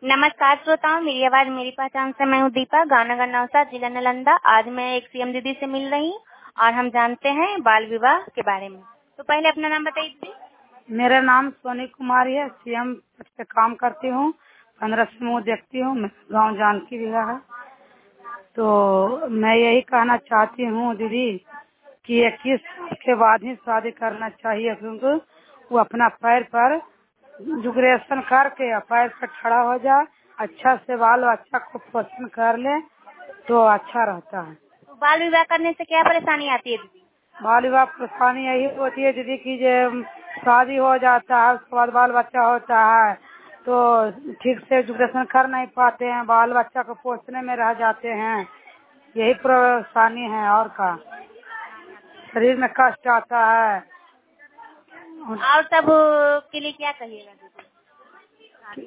नमस्कार श्रोताओं, मेरी आवाज मेरी पहचान से मैं हूँ दीपा, गानागर नौसा, जिला नालंदा। आज मैं एक सीएम दीदी से मिल रही हूँ और हम जानते हैं बाल विवाह के बारे में। तो पहले अपना नाम बताइए दीदी। मेरा नाम सोनी कुमारी है। सीएम पे काम करती हूँ। 15 समूह देखती हूँ। मेरा गाँव जानकी विवाह है। तो मैं यही कहना चाहती हूँ दीदी कि 21 साल के बाद ही शादी करना चाहिए, क्योंकि वो अपना पैर पर ग्रेजुएशन करके पैर पर खड़ा हो जाए, अच्छा से बाल बच्चा को पोषण कर ले तो अच्छा रहता है। तो बाल विवाह करने से क्या परेशानी आती है दीदी? बाल विवाह परेशानी यही होती है दीदी की जो शादी हो जाता है, उसके बाद बाल बच्चा होता है तो ठीक से एजुकेशन कर नहीं पाते हैं, बाल बच्चा को पोसने में रह जाते हैं। यही परेशानी है और का शरीर में कष्ट आता है। और सब के लिए क्या कहिएगा दीदी?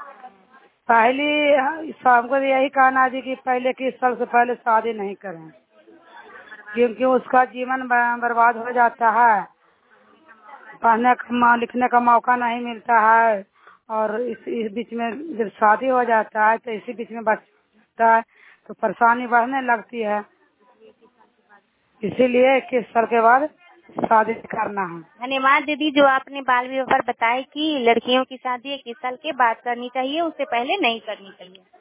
पहली सबको यही कहना जी कि पहले की सबसे पहले शादी नहीं करें, क्योंकि उसका जीवन बर्बाद हो जाता है। पढ़ने का लिखने का मौका नहीं मिलता है और इस बीच में जब शादी हो जाता है तो इसी बीच में बचता है तो परेशानी बढ़ने लगती है। इसीलिए 21 साल के बाद शादी करना है। धन्यवाद दीदी, जो आपने बाल विवाह पर बताया कि लड़कियों की शादी 21 साल के बाद करनी चाहिए, उससे पहले नहीं करनी चाहिए।